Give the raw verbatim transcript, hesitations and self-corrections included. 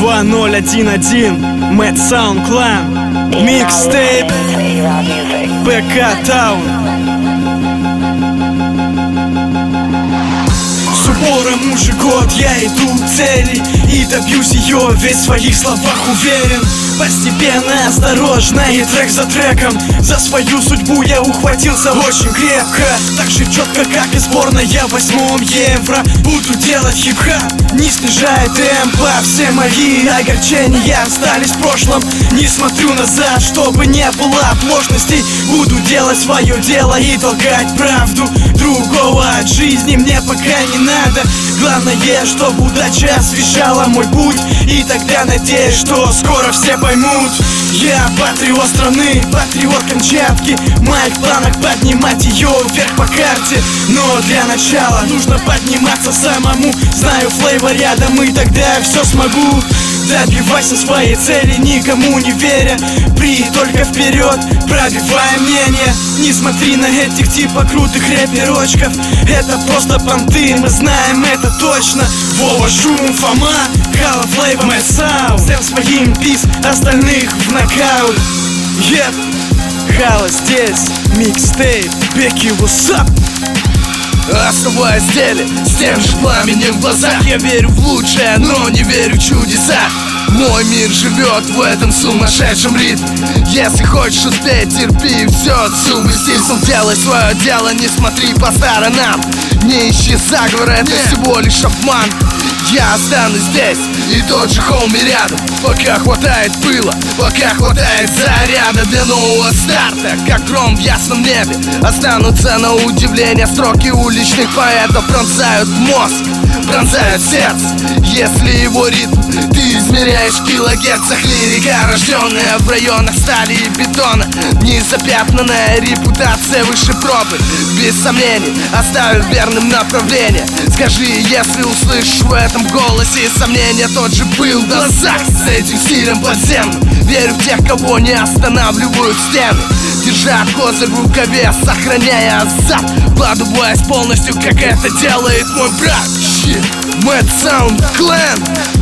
два ноль один один Mad Sound Clan Mixtape пэ ка Town. С упором уже год я иду к цели и добьюсь ее, ведь в своих словах уверен. Постепенно, осторожно и трек за треком за свою судьбу я ухватился очень крепко. Так же четко, как и сборная в восьмом евро. Буду делать хип-хап, не снижая темпа. Все мои огорчения остались в прошлом. Не смотрю назад, чтобы не было оплошностей. Буду делать свое дело и толкать правду. Другого от жизни мне пока не надо. Главное, чтобы удача освещала мой путь. И тогда надеюсь, что скоро все поймут. Я патриот страны, патриот Камчатки. В моих планах поднимать ее вверх по карте. Но для начала нужно подниматься самому. Знаю флейвор рядом, и тогда я все смогу. Добивайся своей цели, никому не веря. При только вперед, пробивая мнение. Не смотри на этих типа крутых рэперочков. Это просто понты, мы знаем это точно. Вова, Шум, Фома, Хала, Флейва, Mad Sound. Всем своим пис, остальных в нокаут. Еп, Хала здесь, микстейп, Беки, what's up? Оставаясь в деле, с тем же пламенем в глазах. Я верю в лучшее, но не верю в чудеса. Мой мир живет в этом сумасшедшем ритме. Если хочешь успеть, терпи и все отсюда. Стильством делай свое дело, не смотри по сторонам. Не ищи заговора, это всего лишь обман. Я останусь здесь, и тот же Хоуми рядом. Пока хватает пыла, пока хватает заряда для нового старта. Как гром в ясном небе останутся на удивление строки уличных поэтов. Пронзают мозг, пронзают сердце. Если его ритм ты измеряешь в килогерцах. Лирика, рожденная в районах стали и бетона. Незапятнанная репутация выше пробы. Без сомнений оставив верным направление. Скажи, если услышишь в этом голосе сомнения, тот же был в глазах с этим стилем подземным. Верю в тех, кого не останавливают стены. Держа козырь в рукаве, сохраняя азарт. Вкладываясь полностью, как это делает мой брат. Mad Sound Clan.